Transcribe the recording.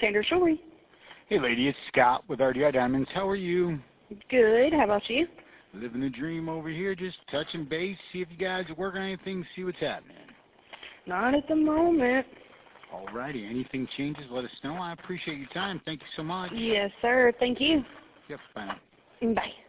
Sandra Shorey. Hey lady, it's Scott with RDI Diamonds. How are you? Good. How about you? Living the dream over here, just touching base, see if you guys are working on anything, see what's happening. Not at the moment. Alrighty, anything changes, let us know. I appreciate your time. Thank you so much. Yes, sir. Thank you. Yep, bye now. Bye.